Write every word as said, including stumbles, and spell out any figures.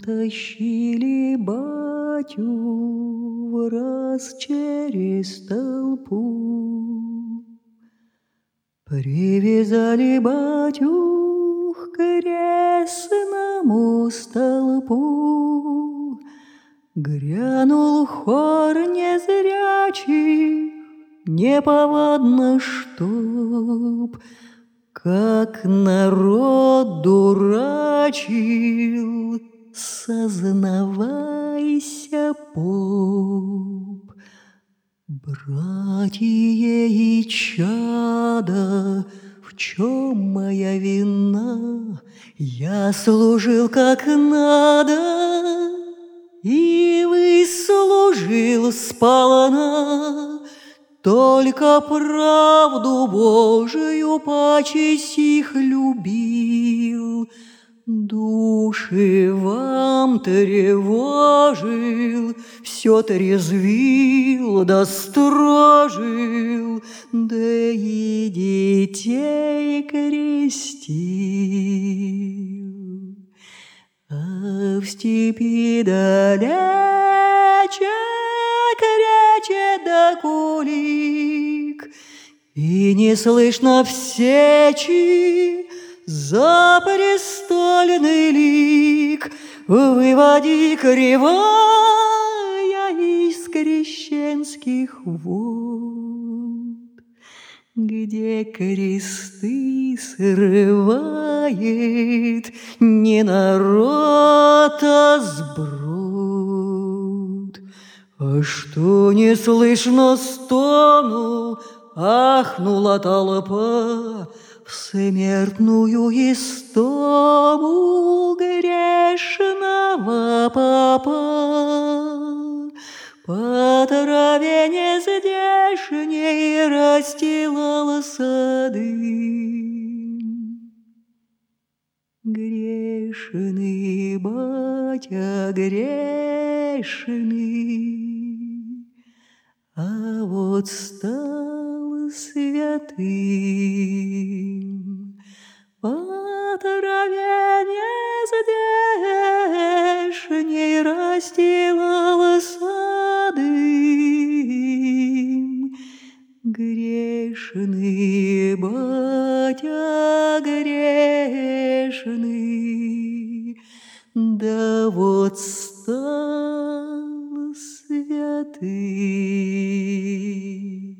Потащили батю в раз через толпу, привязали батю к крестному столпу. Грянул хор незрячих, неповадно чтоб, как народ дурачил, сознавайся, поп. Братья и чада, в чем моя вина? Я служил как надо и выслужил сполна. Только правду Божию почесть их любил, души вам тревожил, все трезвил да строжил, да и детей крестил. А в степи далече кречет да кулик, и не слышно в сечи запрестольный лик. Выводи кривая из крещенских вод, где кресты срывает не народ, а сброд. А что не слышно стону, ахнула толпа в смертную истому грешного попа. По траве нездешней расстилал сады грешный батя, грешный, а вот стал святым. По траве нездешней расстилал сады грешный батя, грешный, да вот стал святым.